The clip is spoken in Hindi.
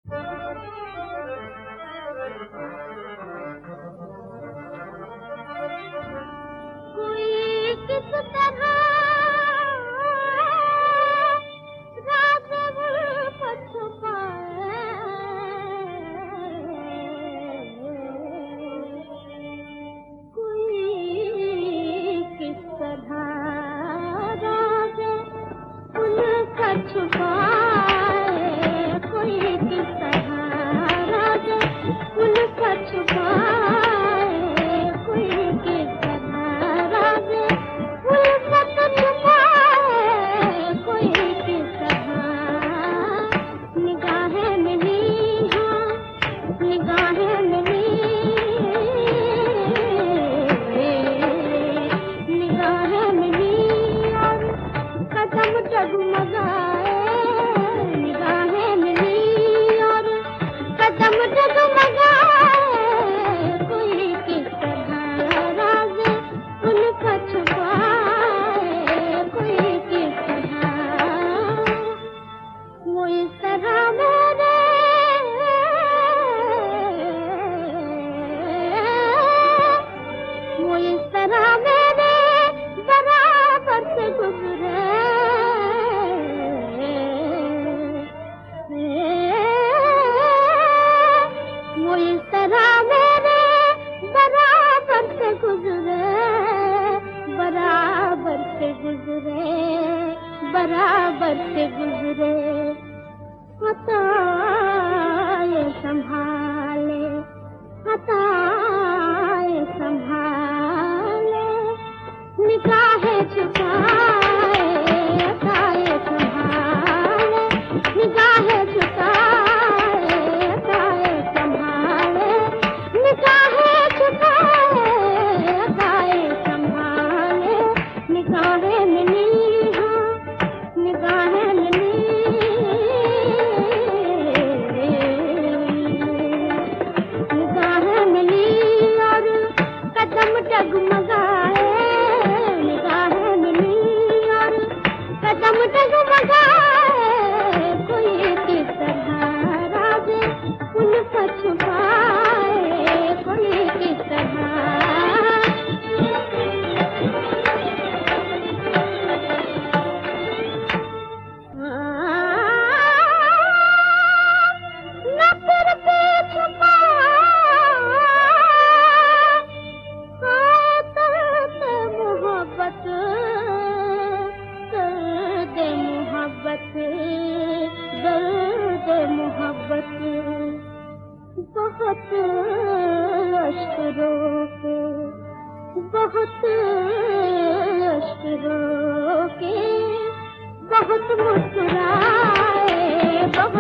कोई किस तरह राज को छुपाए, कोई किस तरह राज उनका छुपाए, कोई किस तरह राज उनका छुपाए, कोई किस बराबर से गुजरे, हताए संभाले, हताए संभाले, निगाहें झुकाए, हताए संभाले, निगाहें झुकाए, हताए संभाले, निगाहें झुकाए, हताए संभाले, निगाहें मिली, निगाहें मिली, निगाहें मिली और कदम डगमगाए, निगाहें मिली और कदम डगमगाए, कोई किस तरह राज उनका छुपाए, कोई किस तरह दर्द मोहब्बत बहुत अश्क रोके, बहुत अश्क रोके, बहुत मुस्कुराए, बहुत